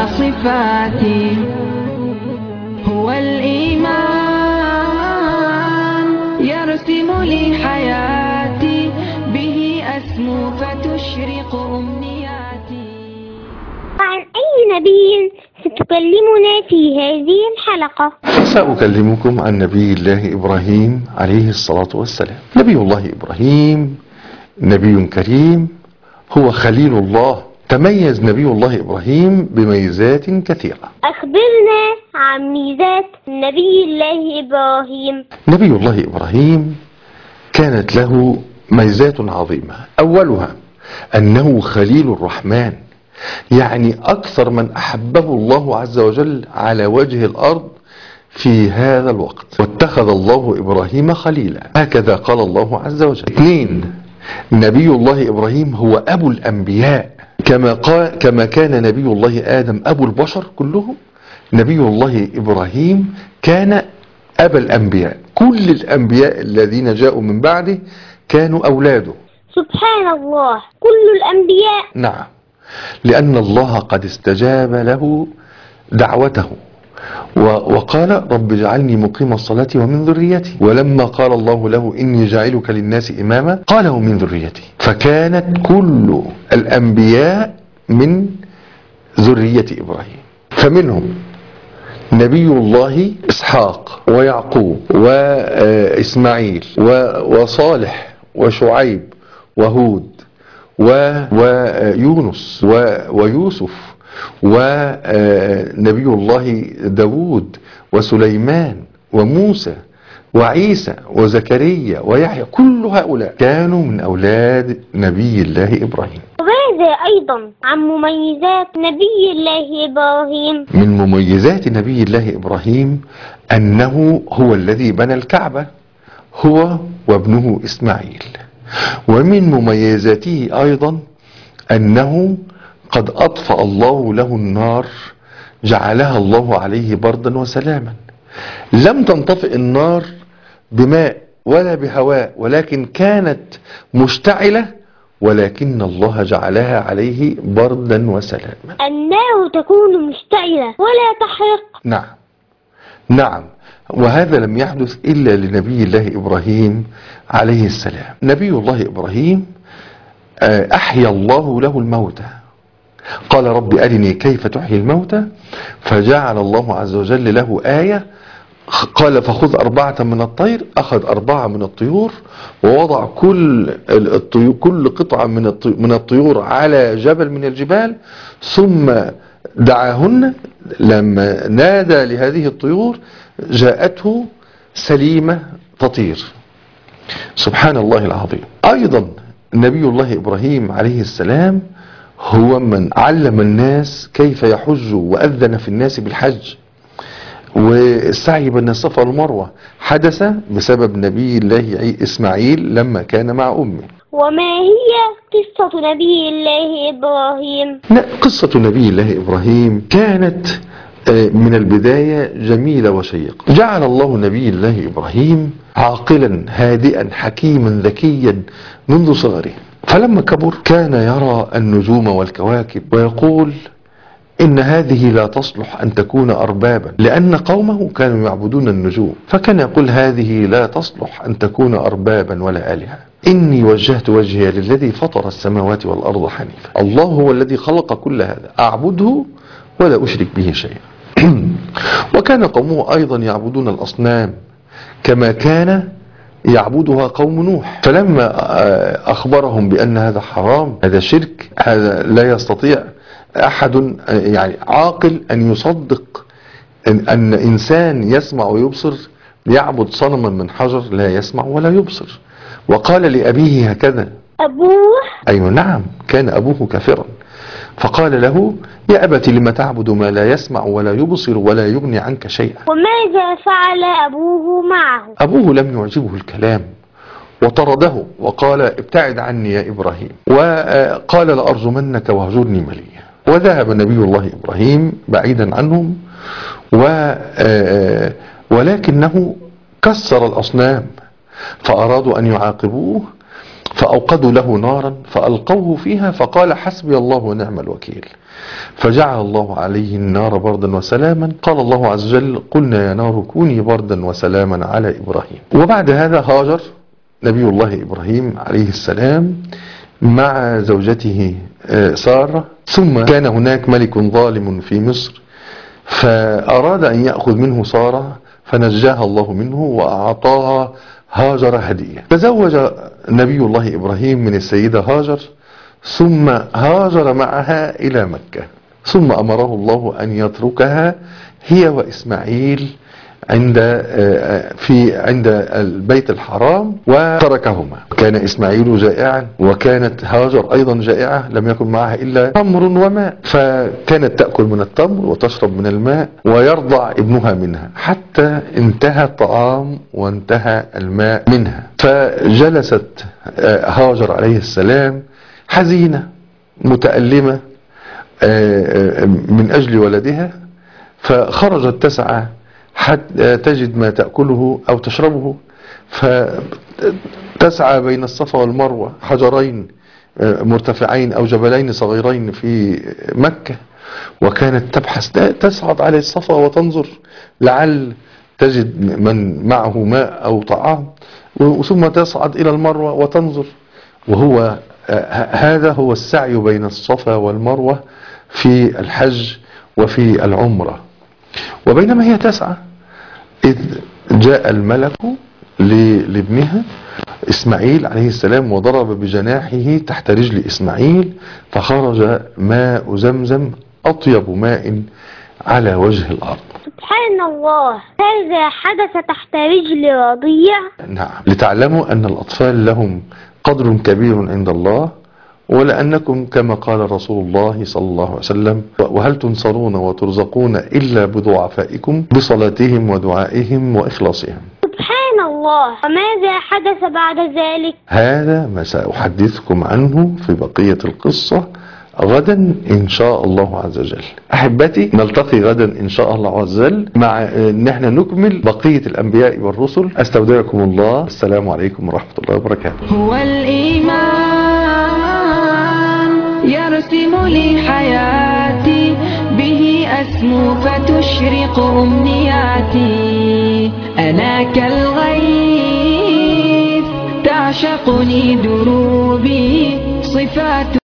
صفاتي. هو الإيمان يرسم لي حياتي، به أسمو فتشرق أمنياتي. عن أي نبي ستكلمنا في هذه الحلقة؟ سأكلمكم عن نبي الله إبراهيم عليه الصلاة والسلام. نبي الله إبراهيم نبي كريم، هو خليل الله. تميز نبي الله إبراهيم بميزات كثيرة. أخبرنا عن ميزات نبي الله إبراهيم. نبي الله إبراهيم كانت له ميزات عظيمة. أولها أنه خليل الرحمن، يعني أكثر من أحبه الله عز وجل على وجه الأرض في هذا الوقت. واتخذ الله إبراهيم خليلا، هكذا قال الله عز وجل. 2. نبي الله إبراهيم هو أبو الأنبياء، كما كان نبي الله آدم أبو البشر كلهم، نبي الله إبراهيم كان أبا الأنبياء. كل الأنبياء الذين جاءوا من بعده كانوا أولاده. سبحان الله، كل الأنبياء؟ نعم، لأن الله قد استجاب له دعوته وقال رب اجعلني مقيم الصلاة ومن ذريتي. ولما قال الله له إني جاعلك للناس إماما قاله من ذريتي. فكانت كل الأنبياء من ذرية إبراهيم. فمنهم نبي الله إسحاق ويعقوب وإسماعيل وصالح وشعيب وهود ويونس ويوسف ونبي الله داود وسليمان وموسى وعيسى وزكريا ويحيى. كل هؤلاء كانوا من أولاد نبي الله إبراهيم. وماذا أيضا عن مميزات نبي الله إبراهيم؟ من مميزات نبي الله إبراهيم أنه هو الذي بنى الكعبة، هو وابنه إسماعيل. ومن مميزاته أيضا أنه قد أطفأ الله له النار، جعلها الله عليه بردا وسلاما. لم تنطفئ النار بماء ولا بهواء، ولكن كانت مشتعلة، ولكن الله جعلها عليه بردا وسلاما. النار تكون مشتعلة ولا تحرق. نعم، وهذا لم يحدث إلا لنبي الله إبراهيم عليه السلام. نبي الله إبراهيم أحيا الله له الموتى، قال رب أرني كيف تحيي الموتى، فجعل الله عز وجل له آية، قال فخذ 4 من الطير. أخذ 4 من الطيور ووضع كل قطعة من الطيور على جبل من الجبال، ثم دعاهن. لما نادى لهذه الطيور جاءته سليمة تطير. سبحان الله العظيم. أيضا نبي الله إبراهيم عليه السلام هو من علم الناس كيف يحجوا، وأذن في الناس بالحج. والسعي بين الصفا والمروة حدث بسبب نبي الله إسماعيل لما كان مع أمه. وما هي قصة نبي الله إبراهيم؟ قصة نبي الله إبراهيم كانت من البداية جميلة وشيقة. جعل الله نبي الله إبراهيم عاقلا هادئا حكيما ذكيا منذ صغره، فلما كبر كان يرى النجوم والكواكب ويقول إن هذه لا تصلح أن تكون أربابا، لأن قومه كانوا يعبدون النجوم، فكان يقول هذه لا تصلح أن تكون أربابا ولا آلهة. إني وجهت وجهي للذي فطر السماوات والأرض حنيفا. الله هو الذي خلق كل هذا، أعبده ولا أشرك به شيئا. وكان قومه أيضا يعبدون الأصنام كما كان يعبدها قوم نوح. فلما أخبرهم بأن هذا حرام، هذا شرك، هذا لا يستطيع أحد يعني عاقل أن يصدق أن إنسان يسمع ويبصر يعبد صنما من حجر لا يسمع ولا يبصر. وقال لأبيه هكذا. أبوه؟ أيوة نعم، كان أبوه كافرا. فقال له يا أبت لم تعبد ما لا يسمع ولا يبصر ولا يغني عنك شيئا. وماذا فعل أبوه معه؟ أبوه لم يعجبه الكلام وطرده وقال ابتعد عني يا إبراهيم، وقال لأرجمنك وهجرني مليا. وذهب نبي الله إبراهيم بعيدا عنهم، ولكنه كسر الأصنام، فأرادوا أن يعاقبوه فأوقدوا له نارا فألقوه فيها فقال حسبي الله ونعم الوكيل، فجعل الله عليه النار بردا وسلاما. قال الله عز وجل قلنا يا نار كوني بردا وسلاما على إبراهيم. وبعد هذا هاجر نبي الله إبراهيم عليه السلام مع زوجته سارة. ثم كان هناك ملك ظالم في مصر فأراد أن يأخذ منه سارة فنجاها الله منه وأعطاها هاجر هدية. تزوج نبي الله إبراهيم من السيدة هاجر ثم هاجر معها إلى مكة، ثم أمره الله أن يتركها هي وإسماعيل عند البيت الحرام وتركهما. كان إسماعيل جائعا وكانت هاجر أيضا جائعة، لم يكن معها إلا تمر وماء، فكانت تأكل من التمر وتشرب من الماء ويرضع ابنها منها حتى انتهى الطعام وانتهى الماء منها. فجلست هاجر عليه السلام حزينة متألمة من أجل ولدها، فخرجت تسعى حتى تجد ما تأكله أو تشربه، فتسعى بين الصفا والمروة، حجرين مرتفعين أو جبلين صغيرين في مكة، وكانت تبحث تصعد على الصفا وتنظر لعل تجد من معه ماء أو طعام، ثم تصعد إلى المروة وتنظر. وهو هذا هو السعي بين الصفا والمروة في الحج وفي العمرة. وبينما هي تسعى إذ جاء الملك لابنها إسماعيل عليه السلام وضرب بجناحه تحت رجل إسماعيل فخرج ماء زمزم أطيب ماء على وجه الأرض. سبحان الله، هذا حدث تحت رجل رضيع؟ نعم، لتعلموا أن الأطفال لهم قدر كبير عند الله، ولأنكم كما قال رسول الله صلى الله عليه وسلم وهل تنصرون وترزقون إلا بضعفائكم بصلاتهم ودعائهم وإخلاصهم. سبحان الله، وماذا حدث بعد ذلك؟ هذا ما سأحدثكم عنه في بقية القصة غدا إن شاء الله عز وجل. أحبتي، نلتقي غدا إن شاء الله عز وجل مع إن احنا نكمل بقية الأنبياء والرسل. أستودعكم الله، السلام عليكم ورحمة الله وبركاته. هو الإيمان يرسم لي حياتي، به أسمو فتشرق أمنياتي. أنا كالغيث تعشقني دروبي، صفات